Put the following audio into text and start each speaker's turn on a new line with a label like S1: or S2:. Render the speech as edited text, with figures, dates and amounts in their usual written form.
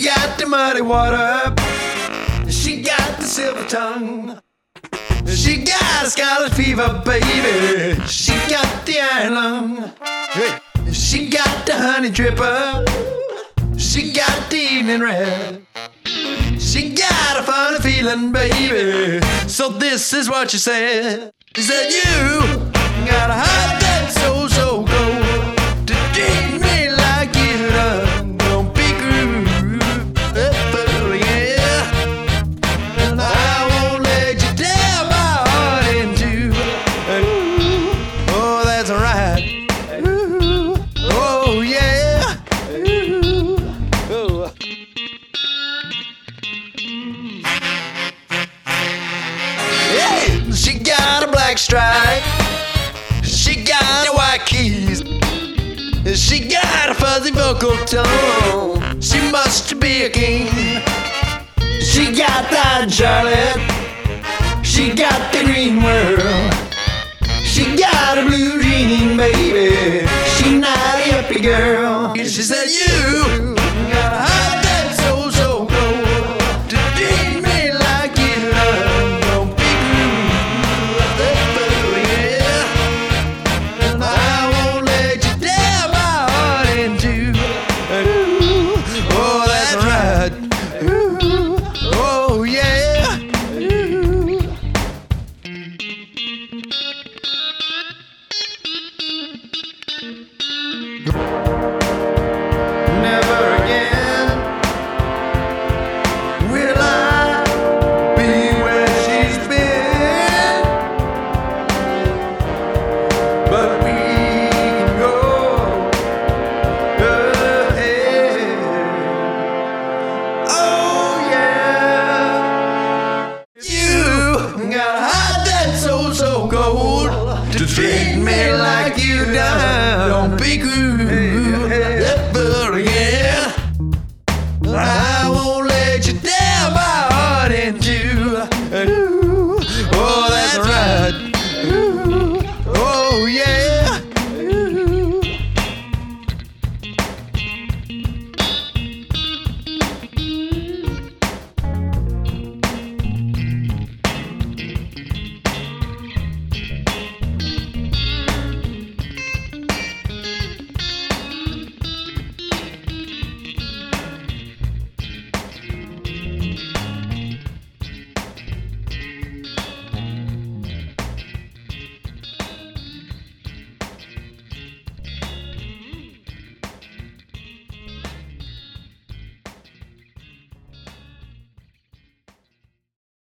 S1: got the muddy water, she got the silver tongue, she got a scarlet fever, baby, she got the iron lung, she got the honey dripper, she got the evening red, she got a funny feeling, baby. So this is what she said. She said, you got a heart that's so, so cold to treat me like you done. Don't be cruel, oh yeah. And I won't let you tear my heart in two. Oh, that's right. Ooh, oh yeah. Ooh, oh. Hey, she got a black stripe, she got the white keys, she got a fuzzy vocal tone, she must be a king. She got that Charlotte, she got the green world, she got a blue dream, baby, she not a yuppie girl. She said, you got a heart that's so, so cold to treat me like you done. Don't be cruel, yeah. And I won't let you tear my heart in two. Ooh, oh, that's right. Ooh, oh, yeah. Ooh. Never again will I be where she's been, but we can go ahead. Oh yeah, you got a heart that's so, so cold to treat me like you done. Don't be cruel.